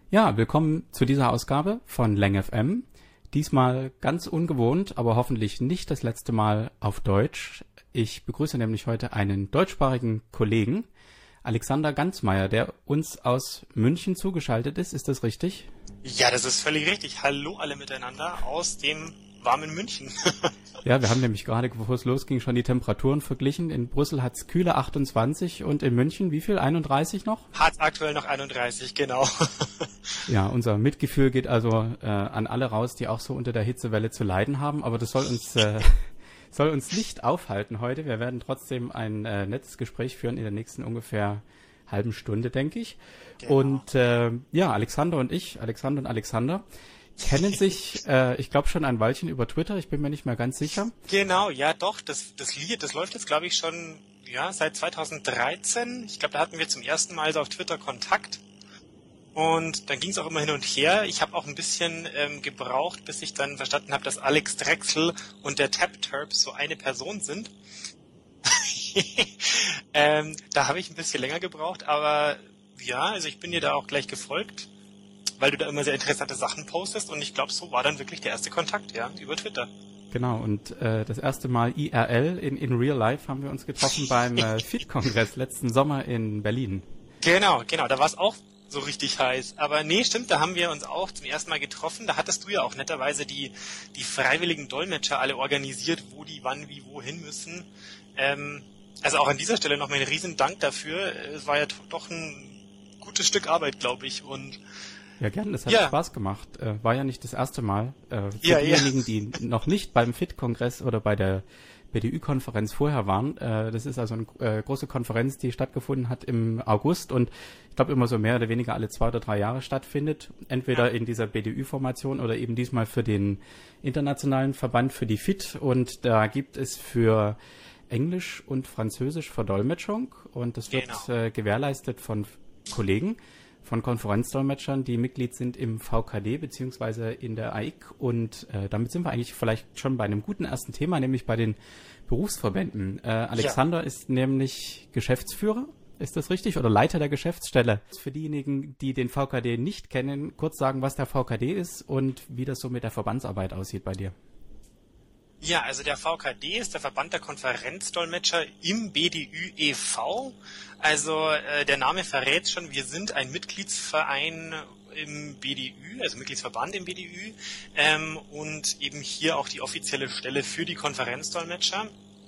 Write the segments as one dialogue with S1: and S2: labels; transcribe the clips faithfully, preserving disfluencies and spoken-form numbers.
S1: Ja, willkommen zu dieser Ausgabe von Leng F M. Diesmal ganz ungewohnt, aber hoffentlich nicht das letzte Mal auf Deutsch. Ich begrüße nämlich heute einen deutschsprachigen Kollegen, Alexander Ganzmeier, der uns aus München zugeschaltet ist. Ist das richtig?
S2: Ja, das ist völlig richtig. Hallo alle miteinander aus dem warmen München.
S1: Ja, wir haben nämlich gerade, bevor es losging, schon die Temperaturen verglichen. In Brüssel hat es kühle achtundzwanzig und in München wie viel? einunddreißig noch?
S2: Hat aktuell noch einunddreißig, genau.
S1: Ja, unser Mitgefühl geht also äh, an alle raus, die auch so unter der Hitzewelle zu leiden haben. Aber das soll uns äh, soll uns nicht aufhalten heute. Wir werden trotzdem ein äh, nettes Gespräch führen in der nächsten ungefähr halben Stunde, denke ich. Genau. Und äh, ja, Alexander und ich, Alexander und Alexander, kennen sich, äh, ich glaube, schon ein Weilchen über Twitter. Ich bin mir nicht mehr ganz sicher.
S2: Genau, ja doch. Das, das Lied, das läuft jetzt, glaube ich, schon ja seit zweitausenddreizehn. Ich glaube, da hatten wir zum ersten Mal so auf Twitter Kontakt. Und dann ging es auch immer hin und her. Ich habe auch ein bisschen ähm, gebraucht, bis ich dann verstanden habe, dass Alex Drechsel und der TapTurp so eine Person sind. ähm, da habe ich ein bisschen länger gebraucht, aber ja, also ich bin dir da auch gleich gefolgt, weil du da immer sehr interessante Sachen postest und ich glaube, so war dann wirklich der erste Kontakt, ja, über Twitter.
S1: Genau, und äh, das erste Mal I R L, in, in Real Life, haben wir uns getroffen beim äh, F I T-Kongress letzten Sommer in Berlin.
S2: Genau, genau, da war es auch so richtig heiß. Aber nee, stimmt, da haben wir uns auch zum ersten Mal getroffen. Da hattest du ja auch netterweise die, die freiwilligen Dolmetscher alle organisiert, wo die wann, wie, wohin müssen. Ähm, also auch an dieser Stelle nochmal einen riesen Dank dafür. Es war ja doch ein gutes Stück Arbeit, glaube ich. Und
S1: ja, gerne, das hat
S2: ja.
S1: Spaß gemacht. Äh, war ja nicht das erste Mal. Äh, für
S2: ja,
S1: diejenigen,
S2: ja.
S1: die noch nicht beim F I T-Kongress oder bei der B D Ü-Konferenz vorher waren, äh, das ist also eine äh, große Konferenz, die stattgefunden hat im August und ich glaube immer so mehr oder weniger alle zwei oder drei Jahre stattfindet. Entweder ja. in dieser B D Ü-Formation oder eben diesmal für den internationalen Verband für die F I T. Und da gibt es für Englisch und Französisch Verdolmetschung und das wird genau. äh, gewährleistet von Kollegen, von Konferenzdolmetschern, die Mitglied sind im V K D beziehungsweise in der A I C. Und äh, damit sind wir eigentlich vielleicht schon bei einem guten ersten Thema, nämlich bei den Berufsverbänden. Äh, Alexander ja. ist nämlich Geschäftsführer, ist das richtig? Oder Leiter der Geschäftsstelle. Für diejenigen, die den V K D nicht kennen, kurz sagen, was der V K D ist und wie das so mit der Verbandsarbeit aussieht bei dir.
S2: Ja, also der V K D ist der Verband der Konferenzdolmetscher im B D Ü e V. Also äh, der Name verrät schon, wir sind ein Mitgliedsverein im B D Ü, also Mitgliedsverband im B D Ü ähm, und eben hier auch die offizielle Stelle für die Konferenzdolmetscher.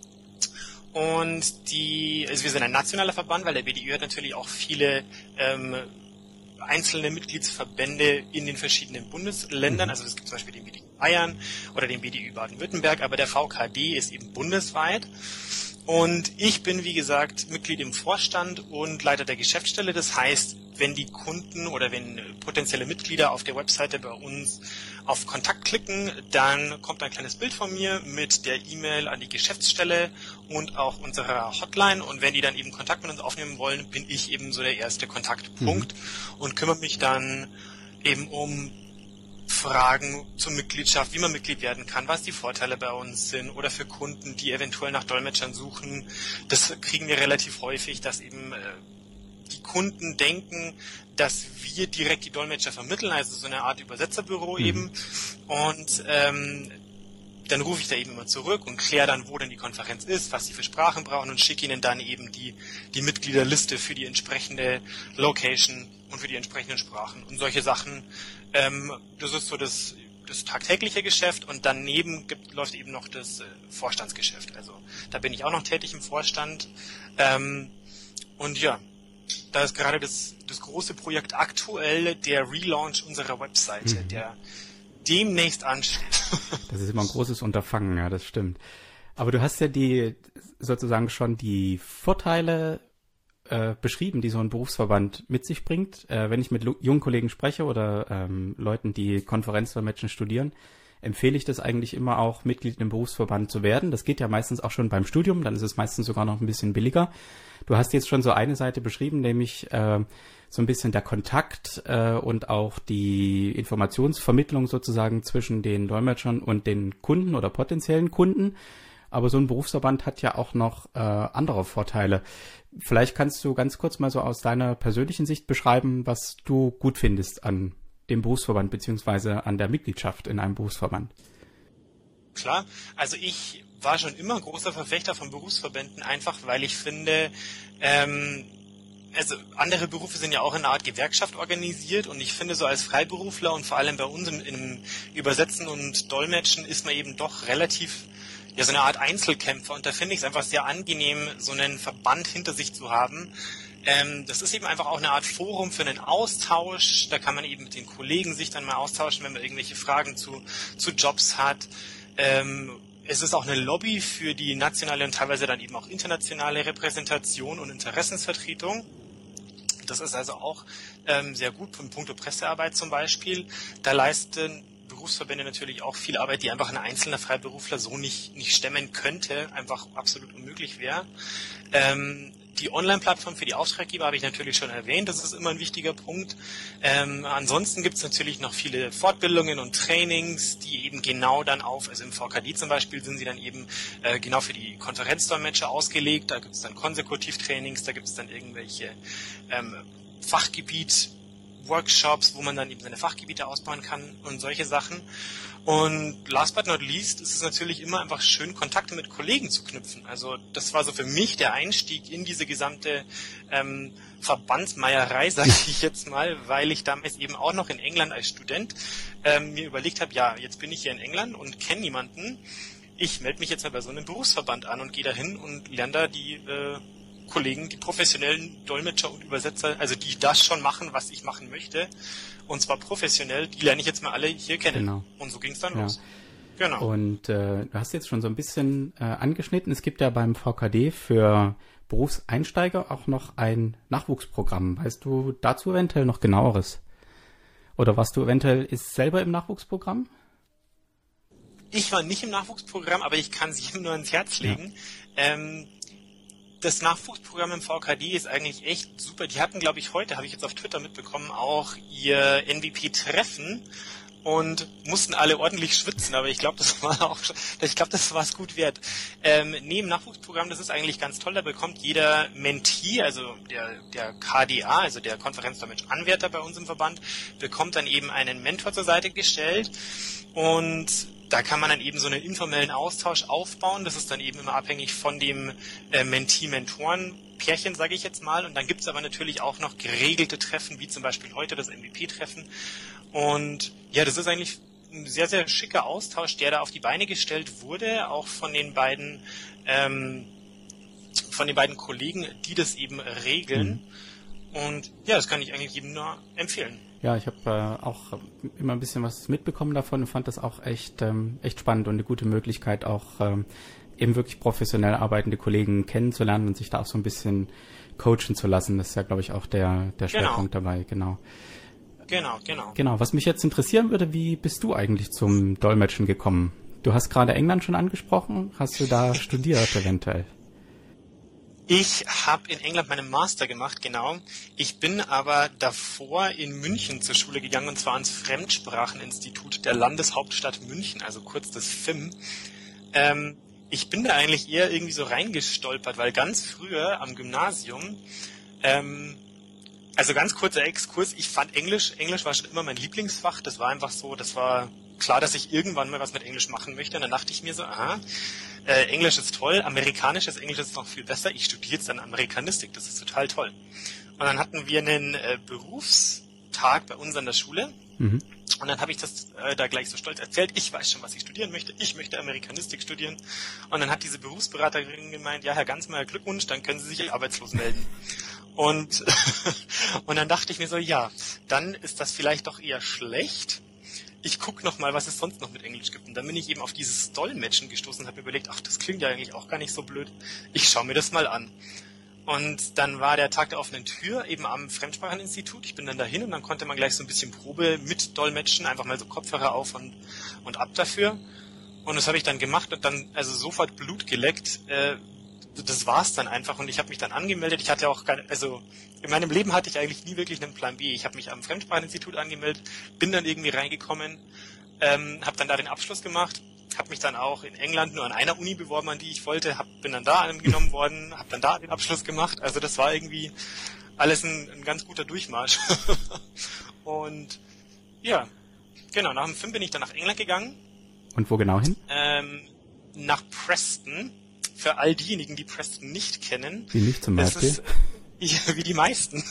S2: Und die, also wir sind ein nationaler Verband, weil der B D Ü hat natürlich auch viele ähm, einzelne Mitgliedsverbände in den verschiedenen Bundesländern. Also es gibt zum Beispiel den B D Ü Bayern oder den B D Ü Baden-Württemberg, aber der V K D ist eben bundesweit. Und ich bin, wie gesagt, Mitglied im Vorstand und Leiter der Geschäftsstelle. Das heißt, wenn die Kunden oder wenn potenzielle Mitglieder auf der Webseite bei uns auf Kontakt klicken, dann kommt ein kleines Bild von mir mit der E-Mail an die Geschäftsstelle und auch unserer Hotline. Und wenn die dann eben Kontakt mit uns aufnehmen wollen, bin ich eben so der erste Kontaktpunkt mhm. und kümmere mich dann eben um Fragen zur Mitgliedschaft, wie man Mitglied werden kann, was die Vorteile bei uns sind oder für Kunden, die eventuell nach Dolmetschern suchen. Das kriegen wir relativ häufig, dass eben äh, die Kunden denken, dass wir direkt die Dolmetscher vermitteln, also so eine Art Übersetzerbüro mhm. eben. Und ähm, dann rufe ich da eben immer zurück und kläre dann, wo denn die Konferenz ist, was sie für Sprachen brauchen und schicke ihnen dann eben die, die Mitgliederliste für die entsprechende Location und für die entsprechenden Sprachen und solche Sachen. Ähm, das ist so das, das tagtägliche Geschäft und daneben gibt, läuft eben noch das äh, Vorstandsgeschäft. Also da bin ich auch noch tätig im Vorstand. Ähm, und ja, da ist gerade das, das große Projekt aktuell der Relaunch unserer Webseite, mhm. der demnächst ansteht.
S1: Das ist immer ein großes Unterfangen, ja, das stimmt. Aber du hast ja die sozusagen schon die Vorteile äh, beschrieben, die so ein Berufsverband mit sich bringt. Äh, wenn ich mit lo- jungen Kollegen spreche oder ähm, Leuten, die Konferenzdolmetschen studieren, empfehle ich das eigentlich immer auch, Mitglied im Berufsverband zu werden. Das geht ja meistens auch schon beim Studium, dann ist es meistens sogar noch ein bisschen billiger. Du hast jetzt schon so eine Seite beschrieben, nämlich äh, so ein bisschen der Kontakt äh, und auch die Informationsvermittlung sozusagen zwischen den Dolmetschern und den Kunden oder potenziellen Kunden. Aber so ein Berufsverband hat ja auch noch äh, andere Vorteile. Vielleicht kannst du ganz kurz mal so aus deiner persönlichen Sicht beschreiben, was du gut findest an dem Berufsverband beziehungsweise an der Mitgliedschaft in einem Berufsverband.
S2: Klar, also ich war schon immer großer Verfechter von Berufsverbänden, einfach weil ich finde, ähm, also andere Berufe sind ja auch in einer Art Gewerkschaft organisiert und ich finde so als Freiberufler und vor allem bei uns im, im Übersetzen und Dolmetschen ist man eben doch relativ ja so eine Art Einzelkämpfer und da finde ich es einfach sehr angenehm, so einen Verband hinter sich zu haben. Ähm, das ist eben einfach auch eine Art Forum für einen Austausch, da kann man eben mit den Kollegen sich dann mal austauschen, wenn man irgendwelche Fragen zu, zu Jobs hat. Ähm, es ist auch eine Lobby für die nationale und teilweise dann eben auch internationale Repräsentation und Interessensvertretung. Das ist also auch ähm, sehr gut in puncto Pressearbeit zum Beispiel. Da leisten Berufsverbände natürlich auch viel Arbeit, die einfach ein einzelner Freiberufler so nicht, nicht stemmen könnte, einfach absolut unmöglich wäre. Ähm, Die Online-Plattform für die Auftraggeber habe ich natürlich schon erwähnt, das ist immer ein wichtiger Punkt. Ähm, ansonsten gibt es natürlich noch viele Fortbildungen und Trainings, die eben genau dann auf, also im V K D zum Beispiel sind sie dann eben äh, genau für die Konferenzdolmetscher ausgelegt, da gibt es dann Konsekutiv-Trainings, da gibt es dann irgendwelche ähm, Fachgebiet-Workshops, wo man dann eben seine Fachgebiete ausbauen kann und solche Sachen. Und last but not least ist es natürlich immer einfach schön, Kontakte mit Kollegen zu knüpfen. Also das war so für mich der Einstieg in diese gesamte ähm, Verbandsmeierei, sage ich jetzt mal, weil ich damals eben auch noch in England als Student ähm, mir überlegt habe, ja, jetzt bin ich hier in England und kenne niemanden. Ich melde mich jetzt mal bei so einem Berufsverband an und gehe da hin und lerne da die äh, Kollegen, die professionellen Dolmetscher und Übersetzer, also die das schon machen, was ich machen möchte, und zwar professionell, die lerne ich jetzt mal alle hier kennen.
S1: Genau.
S2: Und so ging es dann
S1: ja.
S2: los. Genau.
S1: Und äh, du hast jetzt schon so ein bisschen äh, angeschnitten, es gibt ja beim V K D für Berufseinsteiger auch noch ein Nachwuchsprogramm. Weißt du dazu eventuell noch genaueres? Oder warst du eventuell ist selber im Nachwuchsprogramm?
S2: Ich war nicht im Nachwuchsprogramm, aber ich kann es jedem nur ans Herz legen. Ja. Ähm, Das Nachwuchsprogramm im V K D ist eigentlich echt super. Die hatten, glaube ich, heute, habe ich jetzt auf Twitter mitbekommen, auch ihr N V P-Treffen und mussten alle ordentlich schwitzen, aber ich glaube, das war auch, ich glaube, das war es gut wert. Ähm, neben Nachwuchsprogramm, das ist eigentlich ganz toll, da bekommt jeder Mentee, also der, der K D A, also der Konferenzdolmetsch-Anwärter bei uns im Verband, bekommt dann eben einen Mentor zur Seite gestellt und da kann man dann eben so einen informellen Austausch aufbauen. Das ist dann eben immer abhängig von dem äh, Mentee-Mentoren-Pärchen, sage ich jetzt mal. Und dann gibt es aber natürlich auch noch geregelte Treffen, wie zum Beispiel heute das M V P-Treffen. Und ja, das ist eigentlich ein sehr, sehr schicker Austausch, der da auf die Beine gestellt wurde, auch von den beiden, ähm, von den beiden Kollegen, die das eben regeln. Mhm. Und ja, das kann ich eigentlich jedem nur empfehlen.
S1: Ja, ich habe äh, auch immer ein bisschen was mitbekommen davon und fand das auch echt ähm, echt spannend und eine gute Möglichkeit, auch ähm, eben wirklich professionell arbeitende Kollegen kennenzulernen und sich da auch so ein bisschen coachen zu lassen. Das ist ja, glaube ich, auch der der Schwerpunkt genau. dabei, genau.
S2: Genau, genau.
S1: Genau, was mich jetzt interessieren würde, wie bist du eigentlich zum Dolmetschen gekommen? Du hast gerade England schon angesprochen. Hast du da studiert eventuell?
S2: Ich habe in England meinen Master gemacht, genau. Ich bin aber davor in München zur Schule gegangen, und zwar ans Fremdspracheninstitut der Landeshauptstadt München, also kurz das F I M. Ähm, ich bin da eigentlich eher irgendwie so reingestolpert, weil ganz früher am Gymnasium, ähm, also ganz kurzer Exkurs, ich fand Englisch, Englisch war schon immer mein Lieblingsfach, das war einfach so, das war klar, dass ich irgendwann mal was mit Englisch machen möchte, und dann dachte ich mir so, aha, Äh, Englisch ist toll, amerikanisches Englisch ist noch viel besser. Ich studiere jetzt dann Amerikanistik, das ist total toll. Und dann hatten wir einen äh, Berufstag bei uns an der Schule. Mhm. Und dann habe ich das äh, da gleich so stolz erzählt. Ich weiß schon, was ich studieren möchte. Ich möchte Amerikanistik studieren. Und dann hat diese Berufsberaterin gemeint, ja, Herr Ganzmeier, Glückwunsch, dann können Sie sich als arbeitslos melden. Und, und dann dachte ich mir so, ja, dann ist das vielleicht doch eher schlecht. Ich gucke noch mal, was es sonst noch mit Englisch gibt. Und dann bin ich eben auf dieses Dolmetschen gestoßen und habe mir überlegt, ach, das klingt ja eigentlich auch gar nicht so blöd. Ich schaue mir das mal an. Und dann war der Tag der offenen Tür eben am Fremdspracheninstitut. Ich bin dann dahin und dann konnte man gleich so ein bisschen Probe mit Dolmetschen, einfach mal so Kopfhörer auf und, und ab dafür. Und das habe ich dann gemacht und dann also sofort Blut geleckt. Äh, das war's dann einfach und ich habe mich dann angemeldet. Ich hatte auch keine, also in meinem Leben hatte ich eigentlich nie wirklich einen Plan B. Ich habe mich am Fremdspracheninstitut angemeldet, bin dann irgendwie reingekommen, ähm, habe dann da den Abschluss gemacht habe mich dann auch in England nur an einer Uni beworben, an die ich wollte, hab, bin dann da angenommen worden, habe dann da den Abschluss gemacht. Also das war irgendwie alles ein, ein ganz guter Durchmarsch. Und ja, genau, nach dem Film bin ich dann nach England gegangen.
S1: Und wo genau hin?
S2: Ähm, nach Preston. Für all diejenigen, die Preston nicht kennen.
S1: Wie nicht zum Beispiel?
S2: Ist, ja, wie die meisten.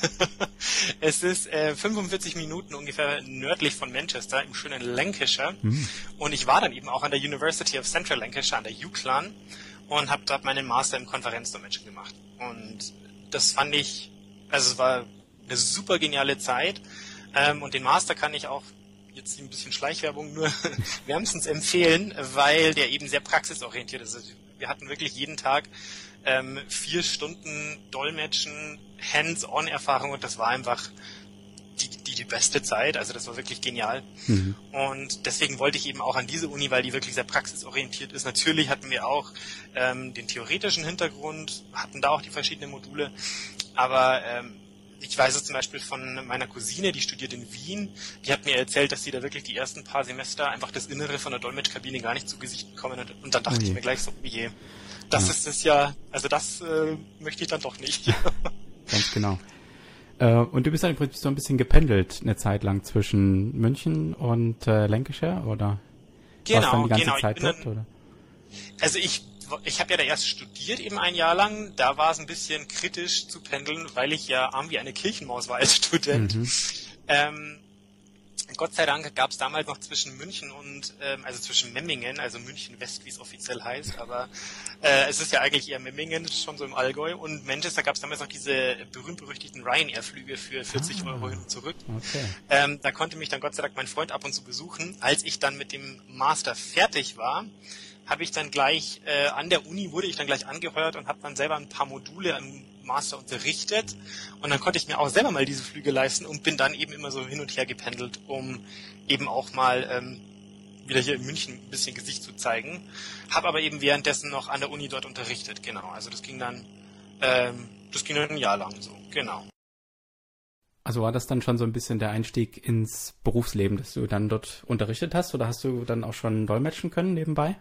S2: Es ist äh, fünfundvierzig Minuten ungefähr nördlich von Manchester im schönen Lancashire. Hm. Und ich war dann eben auch an der University of Central Lancashire, an der U C L A N, und habe dort meinen Master im Konferenzdolmetschen gemacht. Und das fand ich, also es war eine super geniale Zeit. Ähm, und den Master kann ich auch, jetzt ein bisschen Schleichwerbung, nur wärmstens empfehlen, weil der eben sehr praxisorientiert ist. Also wir hatten wirklich jeden Tag ähm, vier Stunden Dolmetschen, Hands-on-Erfahrung, und das war einfach die, die, die beste Zeit. Also das war wirklich genial. Mhm. Und deswegen wollte ich eben auch an diese Uni, weil die wirklich sehr praxisorientiert ist. Natürlich hatten wir auch ähm, den theoretischen Hintergrund, hatten da auch die verschiedenen Module, aber ähm, ich weiß es zum Beispiel von meiner Cousine, die studiert in Wien, die hat mir erzählt, dass sie da wirklich die ersten paar Semester einfach das Innere von der Dolmetschkabine gar nicht zu Gesicht bekommen hat. Und dann dachte okay. ich mir gleich so, oh je, das ja. ist es ja, also das äh, möchte ich dann doch nicht.
S1: Ganz genau. Äh, und du bist dann im Prinzip so ein bisschen gependelt eine Zeit lang zwischen München und äh, Lancashire, oder?
S2: Genau,
S1: warst dann die ganze
S2: genau.
S1: Zeit
S2: Ich bin
S1: dort,
S2: dann,
S1: oder?
S2: Also ich Ich habe ja da erst studiert, eben ein Jahr lang. Da war es ein bisschen kritisch zu pendeln, weil ich ja arm wie eine Kirchenmaus war als Student. Mhm. Ähm, Gott sei Dank gab es damals noch zwischen München und, ähm, also zwischen Memmingen, also München West, wie es offiziell heißt, aber äh, es ist ja eigentlich eher Memmingen, schon so im Allgäu, und Manchester gab es damals noch diese berühmt-berüchtigten Ryanair-Flüge für vierzig ah, Euro hin und zurück. Okay. Ähm, da konnte mich dann Gott sei Dank mein Freund ab und zu besuchen. Als ich dann mit dem Master fertig war, habe ich dann gleich, äh, an der Uni wurde ich dann gleich angeheuert und habe dann selber ein paar Module im Master unterrichtet, und dann konnte ich mir auch selber mal diese Flüge leisten und bin dann eben immer so hin und her gependelt, um eben auch mal ähm, wieder hier in München ein bisschen Gesicht zu zeigen. Habe aber eben währenddessen noch an der Uni dort unterrichtet, genau. Also das ging dann, ähm, das ging dann ein Jahr lang so, genau.
S1: Also war das dann schon so ein bisschen der Einstieg ins Berufsleben, dass du dann dort unterrichtet hast, oder hast du dann auch schon dolmetschen können nebenbei?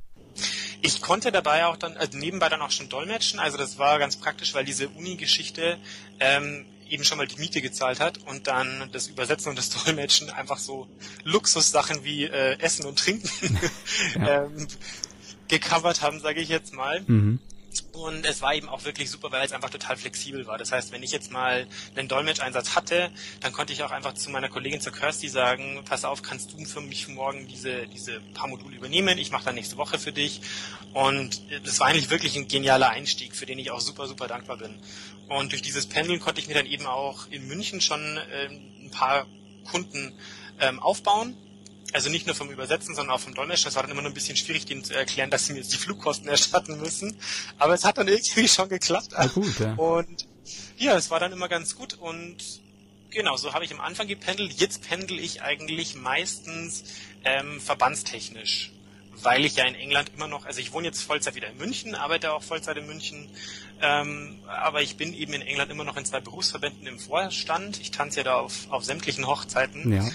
S2: Ich konnte dabei auch dann, also nebenbei dann auch schon dolmetschen, also das war ganz praktisch, weil diese Uni-Geschichte ähm, eben schon mal die Miete gezahlt hat und dann das Übersetzen und das Dolmetschen einfach so Luxussachen wie äh, Essen und Trinken ja. ähm, gecovert haben, sage ich jetzt mal. Mhm. Und es war eben auch wirklich super, weil es einfach total flexibel war. Das heißt, wenn ich jetzt mal einen Dolmetscheinsatz hatte, dann konnte ich auch einfach zu meiner Kollegin, zur Kirsty, sagen, pass auf, kannst du für mich morgen diese diese paar Module übernehmen? Ich mache dann nächste Woche für dich. Und das war eigentlich wirklich ein genialer Einstieg, für den ich auch super, super dankbar bin. Und durch dieses Pendeln konnte ich mir dann eben auch in München schon ähm, ein paar Kunden ähm, aufbauen. Also nicht nur vom Übersetzen, sondern auch vom Dolmetschen. Es war dann immer nur ein bisschen schwierig, denen zu erklären, dass sie mir jetzt die Flugkosten erstatten müssen. Aber es hat dann irgendwie schon geklappt.
S1: Ja, gut, ja.
S2: Und ja, es war dann immer ganz gut. Und genau, so habe ich am Anfang gependelt. Jetzt pendel ich eigentlich meistens ähm, verbandstechnisch, weil ich ja in England immer noch, also ich wohne jetzt Vollzeit wieder in München, arbeite auch Vollzeit in München, ähm, aber ich bin eben in England immer noch in zwei Berufsverbänden im Vorstand. Ich tanze ja da auf, auf sämtlichen Hochzeiten.
S1: Ja.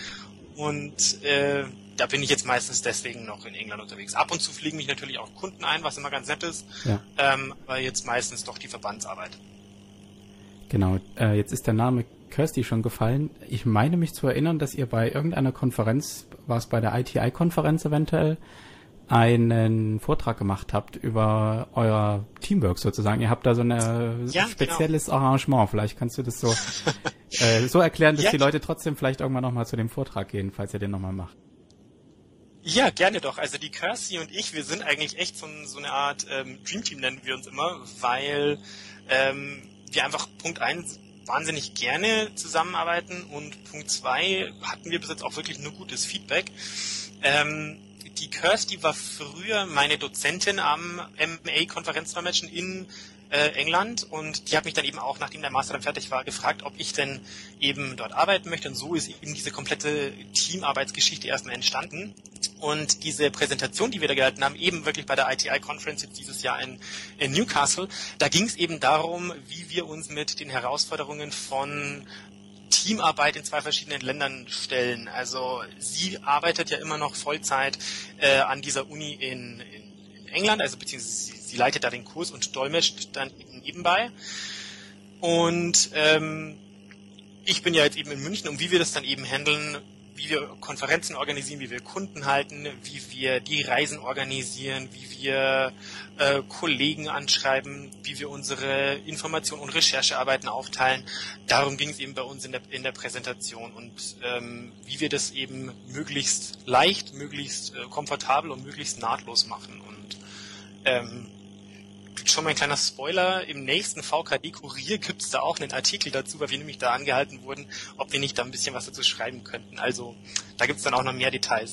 S2: Und äh, da bin ich jetzt meistens deswegen noch in England unterwegs. Ab und zu fliegen mich natürlich auch Kunden ein, was immer ganz nett ist, ja. ähm, aber jetzt meistens doch die Verbandsarbeit.
S1: Genau, äh, jetzt ist der Name Kirsty schon gefallen. Ich meine mich zu erinnern, dass ihr bei irgendeiner Konferenz, war es bei der I T I-Konferenz eventuell, einen Vortrag gemacht habt über euer Teamwork sozusagen. Ihr habt da so ein ja, spezielles genau. Arrangement. Vielleicht kannst du das so, äh, so erklären, dass ja. die Leute trotzdem vielleicht irgendwann nochmal zu dem Vortrag gehen, falls ihr den nochmal macht.
S2: Ja, gerne doch. Also die Kirsty und ich, wir sind eigentlich echt so, so eine Art ähm, Dreamteam, nennen wir uns immer, weil ähm, wir einfach Punkt eins wahnsinnig gerne zusammenarbeiten und Punkt zwei hatten wir bis jetzt auch wirklich nur gutes Feedback. Ähm, Die Kirsty war früher meine Dozentin am M A-Konferenzdolmetschen in äh, England und die hat mich dann eben auch, nachdem der Master dann fertig war, gefragt, ob ich denn eben dort arbeiten möchte, und so ist eben diese komplette Teamarbeitsgeschichte erstmal entstanden. Und diese Präsentation, die wir da gehalten haben, eben wirklich bei der I T I-Conference jetzt dieses Jahr in, in Newcastle, da ging es eben darum, wie wir uns mit den Herausforderungen von Teamarbeit in zwei verschiedenen Ländern stellen. Also sie arbeitet ja immer noch Vollzeit äh, an dieser Uni in, in, in England, also beziehungsweise sie, sie leitet da den Kurs und dolmetscht dann nebenbei. Und ähm, ich bin ja jetzt eben in München, und wie wir das dann eben handeln, wie wir Konferenzen organisieren, wie wir Kunden halten, wie wir die Reisen organisieren, wie wir äh, Kollegen anschreiben, wie wir unsere Informationen und Recherchearbeiten aufteilen. Darum ging es eben bei uns in der, in der Präsentation und ähm, wie wir das eben möglichst leicht, möglichst äh, komfortabel und möglichst nahtlos machen. Und ähm, schon mal ein kleiner Spoiler, im nächsten V K D-Kurier gibt es da auch einen Artikel dazu, weil wir nämlich da angehalten wurden, ob wir nicht da ein bisschen was dazu schreiben könnten. Also da gibt es dann auch noch mehr Details.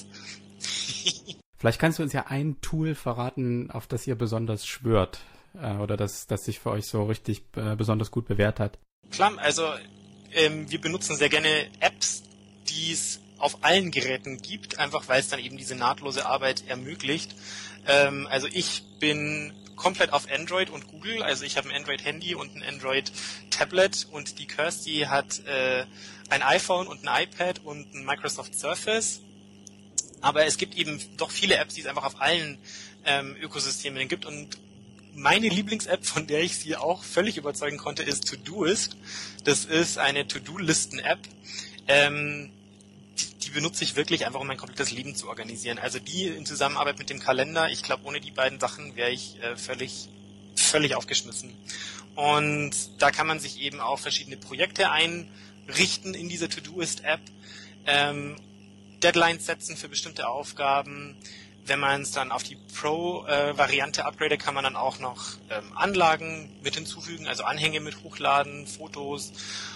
S1: Vielleicht kannst du uns ja ein Tool verraten, auf das ihr besonders schwört äh, oder das, das sich für euch so richtig äh, besonders gut bewährt hat.
S2: Klar, also ähm, wir benutzen sehr gerne Apps, die es auf allen Geräten gibt, einfach weil es dann eben diese nahtlose Arbeit ermöglicht. Ähm, also ich bin komplett auf Android und Google, also ich habe ein Android-Handy und ein Android-Tablet und die Kirsty hat äh, ein iPhone und ein iPad und ein Microsoft Surface, aber es gibt eben doch viele Apps, die es einfach auf allen ähm, Ökosystemen gibt und meine Lieblings-App, von der ich sie auch völlig überzeugen konnte, ist Todoist. Das ist eine To-Do-Listen-App, ähm, die benutze ich wirklich einfach, um mein komplettes Leben zu organisieren. Also die in Zusammenarbeit mit dem Kalender, ich glaube, ohne die beiden Sachen wäre ich äh, völlig, völlig aufgeschmissen. Und da kann man sich eben auch verschiedene Projekte einrichten in dieser To-Doist-App, ähm, Deadlines setzen für bestimmte Aufgaben. Wenn man es dann auf die Pro-Variante äh, upgradet, kann man dann auch noch ähm, Anlagen mit hinzufügen, also Anhänge mit hochladen, Fotos.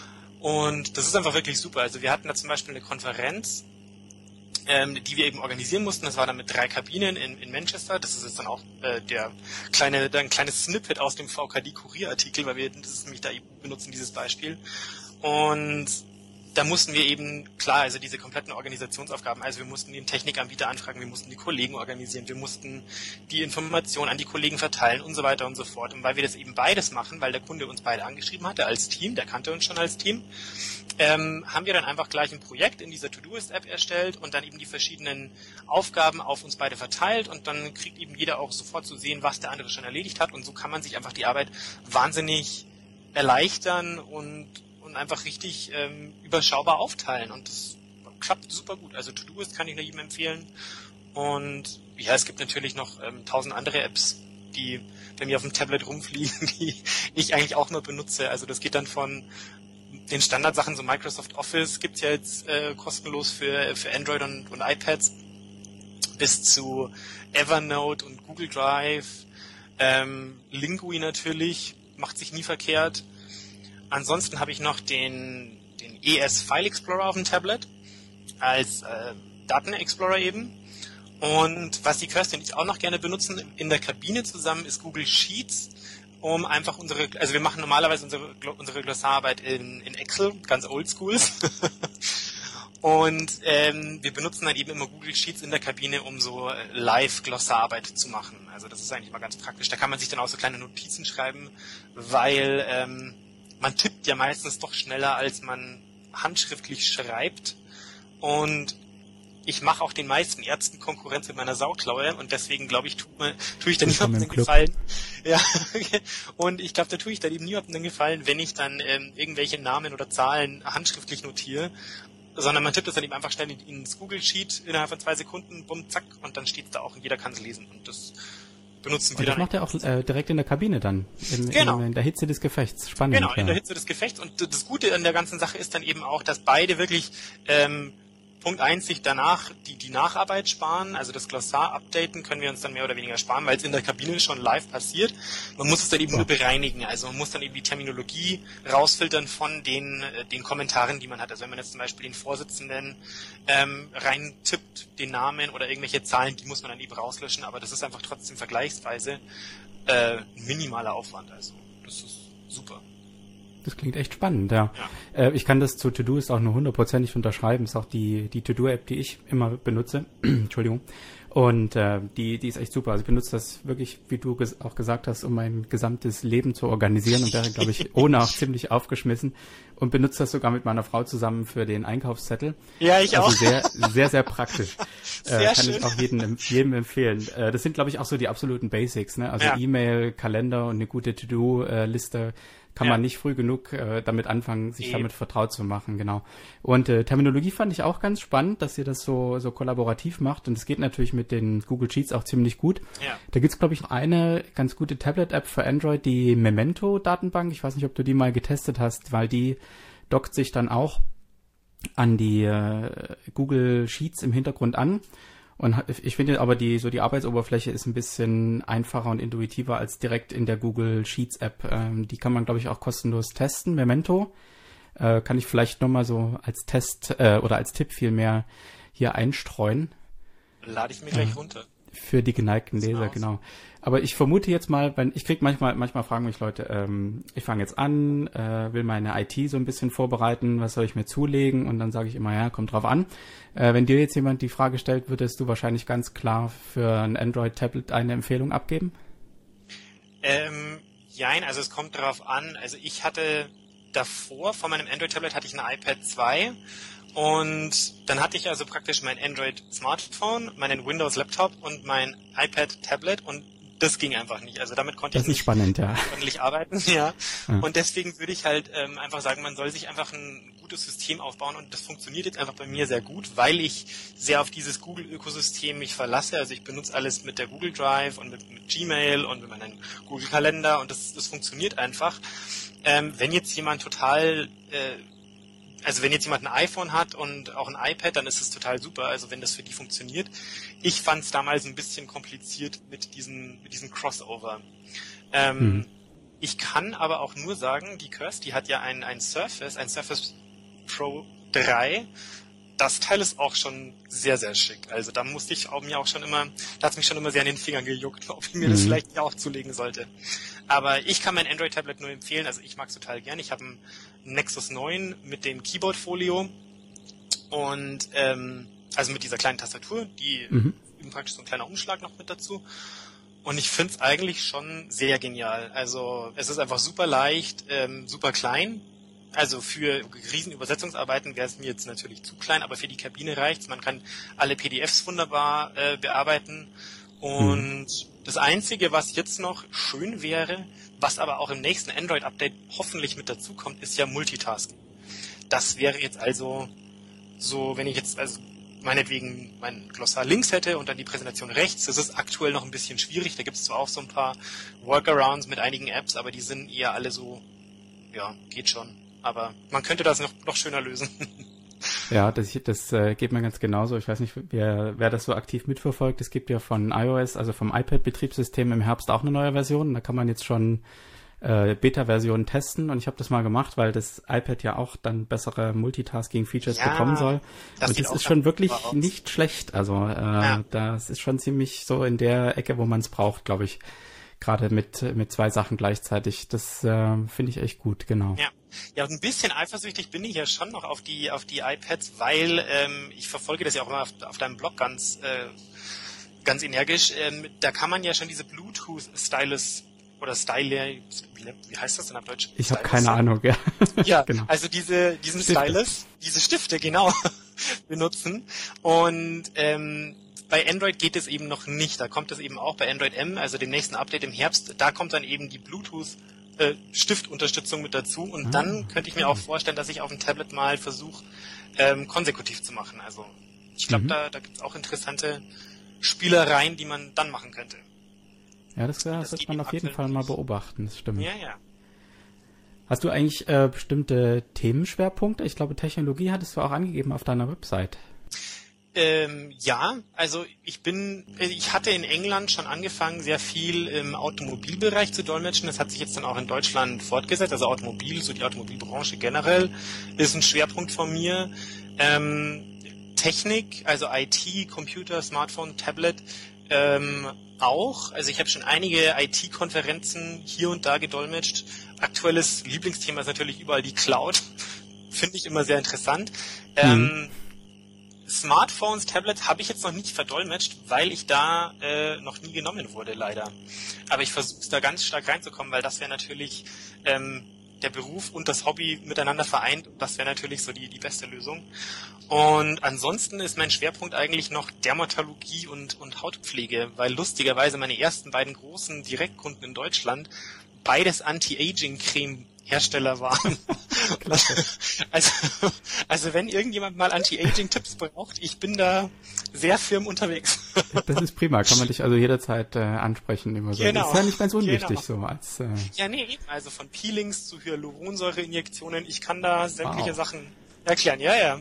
S2: Und das ist einfach wirklich super. Also wir hatten da zum Beispiel eine Konferenz, ähm, die wir eben organisieren mussten. Das war dann mit drei Kabinen in, in Manchester. Das ist jetzt dann auch äh, der kleine, ein kleines Snippet aus dem V K D-Kurier-Artikel, weil wir das ist nämlich da eben benutzen, dieses Beispiel. Und da mussten wir eben, klar, also diese kompletten Organisationsaufgaben, also wir mussten den Technikanbieter anfragen, wir mussten die Kollegen organisieren, wir mussten die Informationen an die Kollegen verteilen und so weiter und so fort. Und weil wir das eben beides machen, weil der Kunde uns beide angeschrieben hatte als Team, der kannte uns schon als Team, ähm, haben wir dann einfach gleich ein Projekt in dieser Todoist-App erstellt und dann eben die verschiedenen Aufgaben auf uns beide verteilt und dann kriegt eben jeder auch sofort zu sehen, was der andere schon erledigt hat und so kann man sich einfach die Arbeit wahnsinnig erleichtern und und einfach richtig ähm, überschaubar aufteilen und das klappt super gut. Also Todoist kann ich nur jedem empfehlen und ja, es gibt natürlich noch ähm, tausend andere Apps, die bei mir auf dem Tablet rumfliegen, die ich eigentlich auch nur benutze. Also das geht dann von den Standardsachen, so Microsoft Office gibt's ja jetzt äh, kostenlos für für Android und, und iPads, bis zu Evernote und Google Drive, ähm, Lingui natürlich, macht sich nie verkehrt. Ansonsten habe ich noch den, den E S File Explorer auf dem Tablet als äh, Datenexplorer eben. Und was die Kirsty und ich auch noch gerne benutzen in der Kabine zusammen ist Google Sheets, um einfach unsere, also wir machen normalerweise unsere, unsere Glossararbeit in, in Excel, ganz oldschool. Und ähm, wir benutzen dann eben immer Google Sheets in der Kabine, um so Live-Glossararbeit zu machen. Also das ist eigentlich mal ganz praktisch. Da kann man sich dann auch so kleine Notizen schreiben, weil ähm, man tippt ja meistens doch schneller, als man handschriftlich schreibt. Und ich mache auch den meisten Ärzten Konkurrenz mit meiner Sauklaue und deswegen, glaube ich, tue tu ich da niemandem den Gefallen. Ja, und ich glaube, da tue ich dann eben niemandem den Gefallen, wenn ich dann ähm, irgendwelche Namen oder Zahlen handschriftlich notiere, sondern man tippt das dann eben einfach schnell ins Google Sheet innerhalb von zwei Sekunden, bumm, zack, und dann steht es da auch und jeder kann es lesen. Und das benutzen wir
S1: und das
S2: dann.
S1: macht er auch äh, direkt in der Kabine dann, in,
S2: genau.
S1: in, in der Hitze des Gefechts. Spannend.
S2: Genau, in
S1: ja.
S2: der Hitze des Gefechts. Und das Gute an der ganzen Sache ist dann eben auch, dass beide wirklich ähm, Punkt eins sich danach die, die Nacharbeit sparen, also das Glossar updaten können wir uns dann mehr oder weniger sparen, weil es in der Kabine schon live passiert. Man muss es dann eben ja. nur bereinigen, also man muss dann eben die Terminologie rausfiltern von den, den Kommentaren, die man hat. Also wenn man jetzt zum Beispiel den Vorsitzenden ähm, reintippt, den Namen oder irgendwelche Zahlen, die muss man dann eben rauslöschen, aber das ist einfach trotzdem vergleichsweise äh, minimaler Aufwand, also das ist super.
S1: Das klingt echt spannend, ja. ja. Äh, ich kann das zu Todoist auch nur hundertprozentig unterschreiben. Ist auch die, die To-Do-App, die ich immer benutze. Entschuldigung. Und äh, die, die ist echt super. Also ich benutze das wirklich, wie du ges- auch gesagt hast, um mein gesamtes Leben zu organisieren und wäre, glaube ich, ohne auch ziemlich aufgeschmissen und benutze das sogar mit meiner Frau zusammen für den Einkaufszettel.
S2: Ja, ich
S1: also
S2: auch.
S1: sehr, sehr, sehr praktisch.
S2: Sehr
S1: äh, kann
S2: schön.
S1: ich auch jedem, jedem empfehlen. Äh, das sind, glaube ich, auch so die absoluten Basics, ne? Also
S2: Ja.
S1: E-Mail, Kalender und eine gute To-Do-Liste. Kann
S2: Ja.
S1: man nicht früh genug äh, damit anfangen, sich
S2: Eben.
S1: damit vertraut zu machen, genau. Und äh, Terminologie fand ich auch ganz spannend, dass ihr das so so kollaborativ macht und es geht natürlich mit den Google Sheets auch ziemlich gut.
S2: Ja.
S1: Da gibt's glaube ich noch eine ganz gute Tablet-App für Android, die Memento-Datenbank. Ich weiß nicht, ob du die mal getestet hast, weil die dockt sich dann auch an die äh, Google Sheets im Hintergrund an. Und ich finde aber die so die Arbeitsoberfläche ist ein bisschen einfacher und intuitiver als direkt in der Google Sheets App. Ähm, die kann man, glaube ich, auch kostenlos testen. Memento äh, kann ich vielleicht nochmal so als Test äh, oder als Tipp vielmehr hier einstreuen.
S2: Lade ich mir gleich
S1: Äh,
S2: runter.
S1: Für die geneigten
S2: Sieht's
S1: Leser,
S2: aus.
S1: genau. Aber ich vermute jetzt mal, wenn ich krieg manchmal, manchmal fragen mich Leute, ähm, ich fange jetzt an, äh, will meine I T so ein bisschen vorbereiten, was soll ich mir zulegen? Und dann sage ich immer, ja, kommt drauf an. Äh, wenn dir jetzt jemand die Frage stellt, würdest du wahrscheinlich ganz klar für ein Android-Tablet eine Empfehlung abgeben?
S2: Ähm, jein, also es kommt darauf an. Also ich hatte davor, vor meinem Android-Tablet hatte ich ein iPad zwei und dann hatte ich also praktisch mein Android-Smartphone, meinen Windows-Laptop und mein iPad-Tablet und das ging einfach nicht. Also damit konnte
S1: Das
S2: ich
S1: ist
S2: nicht
S1: spannend, ja.
S2: ordentlich arbeiten, ja.
S1: Ja.
S2: Und deswegen würde ich halt ähm, einfach sagen, man soll sich einfach ein gutes System aufbauen und das funktioniert jetzt einfach bei mir sehr gut, weil ich sehr auf dieses Google-Ökosystem mich verlasse. Also ich benutze alles mit der Google Drive und mit, mit Gmail und mit meinem Google-Kalender und das, das funktioniert einfach. Ähm, wenn jetzt jemand total äh, Also wenn jetzt jemand ein iPhone hat und auch ein iPad, dann ist es total super, also wenn das für die funktioniert. Ich fand es damals ein bisschen kompliziert mit diesen, mit diesen Crossover. Ähm,
S1: Mhm.
S2: Ich kann aber auch nur sagen, die Kirsty hat ja ein, ein Surface, ein Surface Pro drei. Das Teil ist auch schon sehr, sehr schick. Also da musste ich auch, mir auch schon immer, da hat es mich schon immer sehr an den Fingern gejuckt, ob ich mir
S1: Mhm.
S2: das vielleicht ja auch zulegen sollte. Aber ich kann mein Android-Tablet nur empfehlen, also ich mag es total gern. Ich habe ein Nexus neun mit dem Keyboard-Folio und ähm, also mit dieser kleinen Tastatur, die
S1: Mhm.
S2: eben praktisch so ein kleiner Umschlag noch mit dazu. Und ich finde es eigentlich schon sehr genial. Also es ist einfach super leicht, ähm, super klein. Also für riesen Übersetzungsarbeiten wäre es mir jetzt natürlich zu klein, aber für die Kabine reicht's. Man kann alle P D Fs wunderbar äh, bearbeiten. Und mhm. das Einzige, was jetzt noch schön wäre, was aber auch im nächsten Android-Update hoffentlich mit dazukommt, ist ja Multitasking. Das wäre jetzt also so, wenn ich jetzt also meinetwegen mein Glossar links hätte und dann die Präsentation rechts, das ist aktuell noch ein bisschen schwierig. Da gibt es zwar auch so ein paar Workarounds mit einigen Apps, aber die sind eher alle so, ja, geht schon. Aber man könnte das noch, noch schöner lösen.
S1: Ja, das, das äh, geht mir ganz genauso. Ich weiß nicht, wer, wer das so aktiv mitverfolgt. Es gibt ja von iOS, also vom iPad-Betriebssystem im Herbst auch eine neue Version. Da kann man jetzt schon äh, Beta-Versionen testen und ich habe das mal gemacht, weil das iPad ja auch dann bessere Multitasking-Features
S2: Ja,
S1: bekommen soll.
S2: das
S1: Und
S2: sieht
S1: das
S2: auch
S1: ist schon
S2: ganz
S1: wirklich
S2: super aus.
S1: nicht schlecht. Also äh,
S2: Ja.
S1: das ist schon ziemlich so in der Ecke, wo man es braucht, glaube ich. Gerade mit mit zwei Sachen gleichzeitig. Das äh, finde ich echt gut, genau.
S2: Ja. Ja, und ein bisschen eifersüchtig bin ich ja schon noch auf die auf die iPads, weil ähm, ich verfolge das ja auch immer auf, auf deinem Blog ganz äh, ganz energisch. Ähm, da kann man ja schon diese Bluetooth-Stylus oder Style, wie, wie heißt das denn auf Deutsch?
S1: Ich habe
S2: Stylus?
S1: keine Ahnung, ja.
S2: Ja,
S1: genau.
S2: also diese diesen
S1: Stifte.
S2: Stylus, diese Stifte, genau, benutzen. Und ähm, bei Android geht es eben noch nicht. Da kommt es eben auch bei Android M, also dem nächsten Update im Herbst, da kommt dann eben die Bluetooth äh, Stiftunterstützung mit dazu. Und
S1: Ah,
S2: dann könnte ich mir
S1: okay.
S2: auch vorstellen, dass ich auf dem Tablet mal versuche, ähm, konsekutiv zu machen. Also ich glaube,
S1: Mhm.
S2: da, da gibt es auch interessante Spielereien, die man dann machen könnte.
S1: Ja, das, das,
S2: Das
S1: wird
S2: geht
S1: man
S2: im
S1: auf jeden
S2: aktuellen
S1: Fall mal
S2: nicht.
S1: beobachten, das stimmt.
S2: Ja, ja.
S1: Hast du eigentlich äh, bestimmte Themenschwerpunkte? Ich glaube, Technologie hattest du auch angegeben auf deiner Website.
S2: Ähm, ja, also ich bin, ich hatte in England schon angefangen, sehr viel im Automobilbereich zu dolmetschen. Das hat sich jetzt dann auch in Deutschland fortgesetzt. Also Automobil, so die Automobilbranche generell, ist ein Schwerpunkt von mir. Ähm, Technik, also I T, Computer, Smartphone, Tablet, ähm, auch. Also ich habe schon einige I T-Konferenzen hier und da gedolmetscht. Aktuelles Lieblingsthema ist natürlich überall die Cloud. Finde ich immer sehr interessant. Ähm, Smartphones, Tablets habe ich jetzt noch nicht verdolmetscht, weil ich da äh, noch nie genommen wurde, leider. Aber ich versuche da ganz stark reinzukommen, weil das wäre natürlich ähm, der Beruf und das Hobby miteinander vereint. Das wäre natürlich so die, die beste Lösung. Und ansonsten ist mein Schwerpunkt eigentlich noch Dermatologie und, und Hautpflege, weil lustigerweise meine ersten beiden großen Direktkunden in Deutschland beides Anti-Aging-Creme-Hersteller waren. also, also wenn irgendjemand mal Anti-Aging-Tipps braucht, ich bin da sehr firm unterwegs.
S1: Das ist prima, kann man dich also jederzeit äh, ansprechen. Immer so.
S2: Genau.
S1: Das ist ja nicht ganz unwichtig
S2: Genau.
S1: so als. Äh
S2: ja, nee, eben. Also von Peelings zu Hyaluronsäure-Injektionen, ich kann da sämtliche
S1: wow.
S2: Sachen erklären. Ja, ja.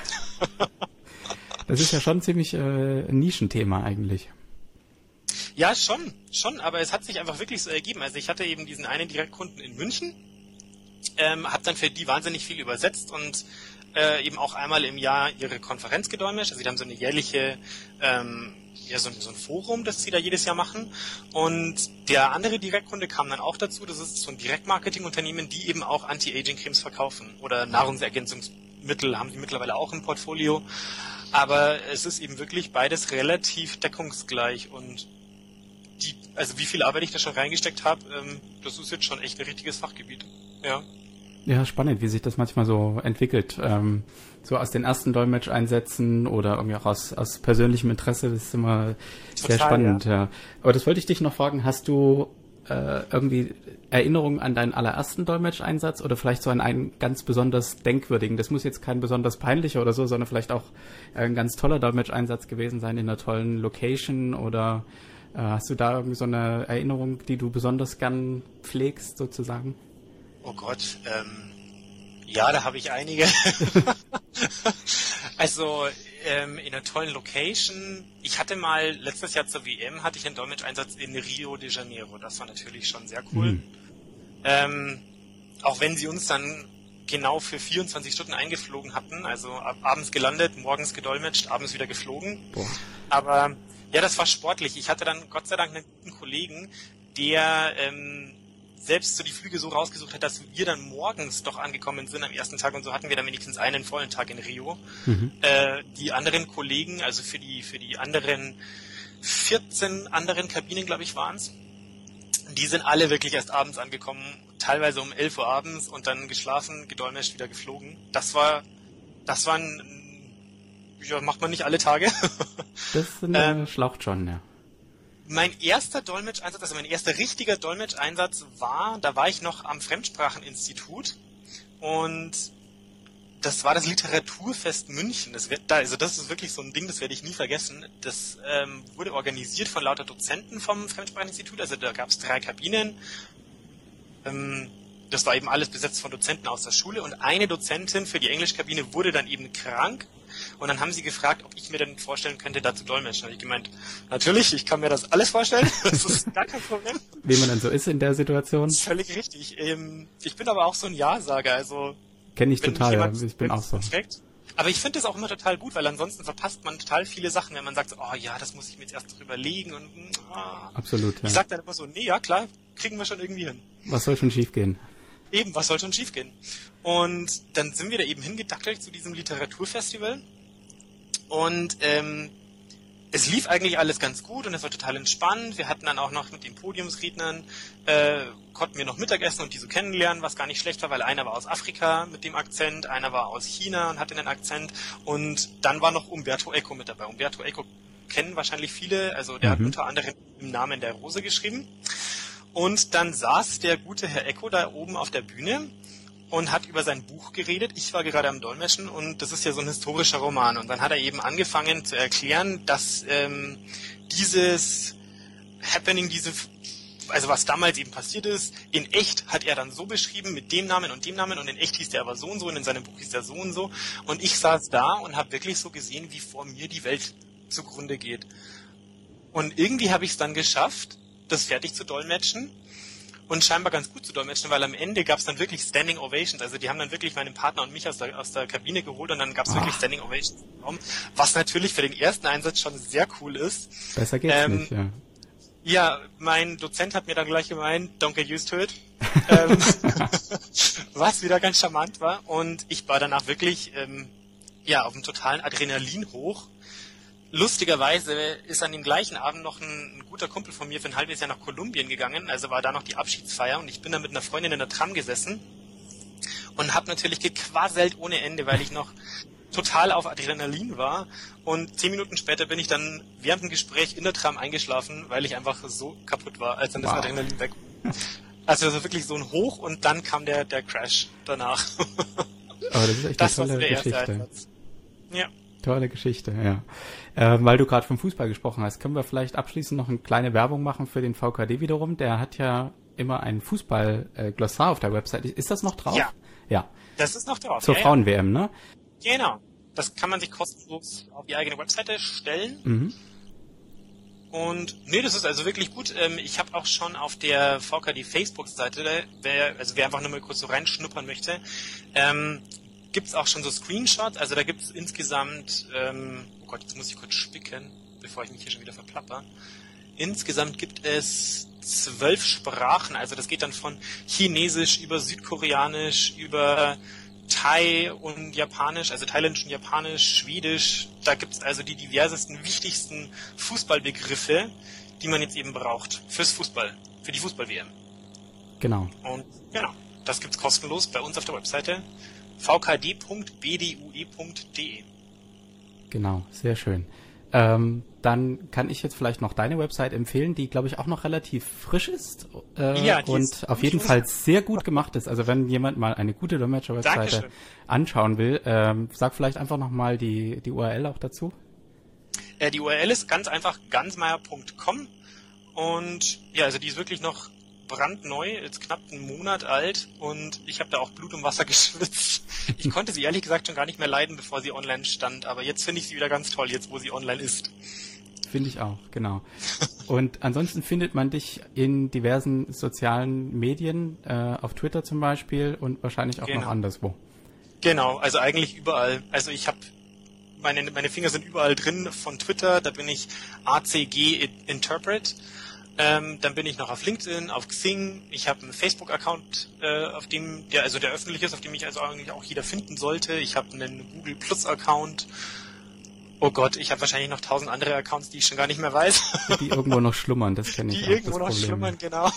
S1: Das ist ja schon ziemlich äh, ein Nischenthema eigentlich.
S2: Ja, schon, schon, aber es hat sich einfach wirklich so ergeben. Also ich hatte eben diesen einen Direktkunden in München, ähm, habe dann für die wahnsinnig viel übersetzt und äh, eben auch einmal im Jahr ihre Konferenz gedolmetscht. Also die haben so eine jährliche, ähm, ja so, so ein Forum, das sie da jedes Jahr machen. Und der andere Direktkunde kam dann auch dazu. Das ist so ein Direktmarketingunternehmen, die eben auch Anti-Aging-Cremes verkaufen oder Nahrungsergänzungsmittel haben sie mittlerweile auch im Portfolio. Aber es ist eben wirklich beides relativ deckungsgleich und die, also wie viel Arbeit ich da schon reingesteckt habe, ähm, das ist jetzt schon echt ein richtiges Fachgebiet. Ja.
S1: Ja, spannend, wie sich das manchmal so entwickelt. Ähm, so aus den ersten Dolmetscheinsätzen oder irgendwie auch aus, aus persönlichem Interesse, das ist immer Total, sehr spannend. Ja. ja. Aber das wollte ich dich noch fragen, hast du äh, irgendwie Erinnerungen an deinen allerersten Dolmetscheinsatz oder vielleicht so an einen ganz besonders denkwürdigen? Das muss jetzt kein besonders peinlicher oder so, sondern vielleicht auch ein ganz toller Dolmetscheinsatz gewesen sein in einer tollen Location oder äh, hast du da irgendwie so eine Erinnerung, die du besonders gern pflegst sozusagen?
S2: Oh Gott, ähm, ja, da habe ich einige. also ähm, in einer tollen Location. Ich hatte mal, letztes Jahr zur W M, hatte ich einen Dolmetscheinsatz in Rio de Janeiro. Das war natürlich schon sehr cool. Mhm. Ähm, auch wenn sie uns dann genau für vierundzwanzig Stunden eingeflogen hatten, also ab, abends gelandet, morgens gedolmetscht, abends wieder geflogen. Boah. Aber ja, das war sportlich. Ich hatte dann Gott sei Dank einen guten Kollegen, der ähm, selbst so die Flüge so rausgesucht hat, dass wir dann morgens doch angekommen sind am ersten Tag und so hatten wir dann wenigstens einen vollen Tag in Rio. Mhm. Äh, die anderen Kollegen, also für die für die anderen vierzehn anderen Kabinen, glaube ich, waren es, die sind alle wirklich erst abends angekommen, teilweise um elf Uhr abends und dann geschlafen, gedolmetscht, wieder geflogen. Das war, das war ein, ja, macht man nicht alle Tage.
S1: Das ist eine ähm, Schlaucht schon, ja.
S2: Mein erster Dolmetscheinsatz, also mein erster richtiger Dolmetscheinsatz war, da war ich noch am Fremdspracheninstitut und das war das Literaturfest München. Das wird da, also das ist wirklich so ein Ding, das werde ich nie vergessen. Das ähm, wurde organisiert von lauter Dozenten vom Fremdspracheninstitut, also da gab es drei Kabinen. Ähm, das war eben alles besetzt von Dozenten aus der Schule und eine Dozentin für die Englischkabine wurde dann eben krank. Und dann haben sie gefragt, ob ich mir denn vorstellen könnte, da zu dolmetschen. Da habe ich gemeint, natürlich, ich kann mir das alles vorstellen. Das ist gar kein Problem.
S1: Wie man dann so ist in der Situation.
S2: Das ist völlig richtig. Ich bin aber auch so ein Ja-Sager. Also
S1: kenne ich total, ja. Ich bin auch so.
S2: Fragt. Aber ich finde das auch immer total gut, weil ansonsten verpasst man total viele Sachen, wenn man sagt, so, oh ja, das muss ich mir jetzt erst drüber legen. Und, oh.
S1: Absolut, ja.
S2: Ich sage dann immer so, nee, ja klar, kriegen wir schon irgendwie hin.
S1: Was soll schon schief gehen?
S2: Eben, was soll schon schief gehen? Und dann sind wir da eben hingedackelt zu diesem Literaturfestival und ähm, es lief eigentlich alles ganz gut und es war total entspannt. Wir hatten dann auch noch mit den Podiumsrednern, äh, konnten wir noch Mittagessen und die so kennenlernen, was gar nicht schlecht war, weil einer war aus Afrika mit dem Akzent, einer war aus China und hatte den Akzent und dann war noch Umberto Eco mit dabei. Umberto Eco kennen wahrscheinlich viele, also der mhm. hat unter anderem im Namen der Rose geschrieben. Und dann saß der gute Herr Eco da oben auf der Bühne und hat über sein Buch geredet. Ich war gerade am Dolmetschen und das ist ja so ein historischer Roman. Und dann hat er eben angefangen zu erklären, dass ähm, dieses Happening, diese, also was damals eben passiert ist, in echt hat er dann so beschrieben mit dem Namen und dem Namen und in echt hieß der aber so und so und in seinem Buch hieß der so und so. Und ich saß da und habe wirklich so gesehen, wie vor mir die Welt zugrunde geht. Und irgendwie habe ich es dann geschafft, das fertig zu dolmetschen und scheinbar ganz gut zu dolmetschen, weil am Ende gab es dann wirklich Standing Ovations, also die haben dann wirklich meinen Partner und mich aus der, aus der Kabine geholt und dann gab es wirklich Standing Ovations bekommen, was natürlich für den ersten Einsatz schon sehr cool ist.
S1: Besser geht's ähm, nicht, ja.
S2: Ja, mein Dozent hat mir dann gleich gemeint, don't get used to it, ähm, was wieder ganz charmant war und ich war danach wirklich, ähm, ja, auf dem totalen Adrenalinhoch. Lustigerweise ist an dem gleichen Abend noch ein, ein guter Kumpel von mir für ein halbes Jahr nach Kolumbien gegangen, also war da noch die Abschiedsfeier und ich bin da mit einer Freundin in der Tram gesessen und habe natürlich gequasselt ohne Ende, weil ich noch total auf Adrenalin war und zehn Minuten später bin ich dann während dem Gespräch in der Tram eingeschlafen, weil ich einfach so kaputt war, als dann das wow. Adrenalin weg war. Also das war wirklich so ein Hoch und dann kam der, der Crash danach.
S1: Aber das ist echt das eine tolle Geschichte.
S2: Ja.
S1: Tolle Geschichte, ja. Äh, weil du gerade vom Fußball gesprochen hast, können wir vielleicht abschließend noch eine kleine Werbung machen für den V K D wiederum. Der hat ja immer ein Fußball-Glossar auf der Website. Ist das noch drauf?
S2: Ja.
S1: Ja.
S2: Das ist noch drauf.
S1: Zur
S2: ja,
S1: Frauen-W M, ne?
S2: Genau. Das kann man sich kostenlos auf die eigene Webseite stellen.
S1: Mhm.
S2: Und nee, das ist also wirklich gut. Ich habe auch schon auf der V K D Facebook-Seite, wer, also wer einfach nur mal kurz so reinschnuppern möchte, ähm, gibt es auch schon so Screenshots. Also da gibt es insgesamt, ähm, oh Gott, jetzt muss ich kurz spicken, bevor ich mich hier schon wieder verplapper. Insgesamt gibt es zwölf Sprachen. Also das geht dann von Chinesisch über Südkoreanisch, über Thai und Japanisch, also Thailändisch und Japanisch, Schwedisch. Da gibt es also die diversesten, wichtigsten Fußballbegriffe, die man jetzt eben braucht fürs Fußball, für die Fußball-W M.
S1: Genau.
S2: Und genau, das gibt's kostenlos bei uns auf der Webseite v k d punkt b d u e punkt d e.
S1: Genau, sehr schön. Ähm, dann kann ich jetzt vielleicht noch deine Website empfehlen, die, glaube ich, auch noch relativ frisch ist äh,
S2: ja,
S1: und
S2: ist
S1: auf jeden Fall sehr gut gemacht ist. Also wenn jemand mal eine gute Dolmetscher-Webseite anschauen will, ähm, sag vielleicht einfach nochmal die, die U R L auch dazu.
S2: Äh, die U R L ist ganz einfach gansmeier punkt com und ja, also die ist wirklich noch brandneu, jetzt knapp einen Monat alt und ich habe da auch Blut und Wasser geschwitzt. Ich konnte sie ehrlich gesagt schon gar nicht mehr leiden, bevor sie online stand, aber jetzt finde ich sie wieder ganz toll, jetzt wo sie online ist.
S1: Finde ich auch, genau. Und ansonsten findet man dich in diversen sozialen Medien, äh, auf Twitter zum Beispiel und wahrscheinlich auch genau. noch anderswo.
S2: Genau, also eigentlich überall. Also ich habe meine meine Finger sind überall drin von Twitter, da bin ich A C G Interpret. Ähm, dann bin ich noch auf LinkedIn, auf Xing. Ich habe einen Facebook-Account, äh, auf dem, der also der öffentlich ist, auf dem mich also eigentlich auch jeder finden sollte. Ich habe einen Google Plus-Account. Oh Gott, ich habe wahrscheinlich noch tausend andere Accounts, die ich schon gar nicht mehr weiß.
S1: Die irgendwo noch schlummern, das kenne ich
S2: Die
S1: auch.
S2: Die irgendwo
S1: das
S2: noch
S1: Problem.
S2: schlummern, genau.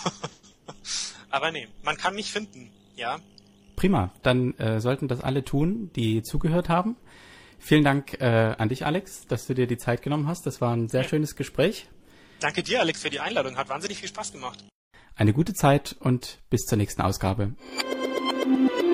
S2: Aber nee, man kann mich finden, ja.
S1: Prima, dann äh, sollten das alle tun, die zugehört haben. Vielen Dank äh, an dich, Alex, dass du dir die Zeit genommen hast. Das war ein sehr schönes Gespräch.
S2: Danke dir, Alex, für die Einladung. Hat wahnsinnig viel Spaß gemacht.
S1: Eine gute Zeit und bis zur nächsten Ausgabe.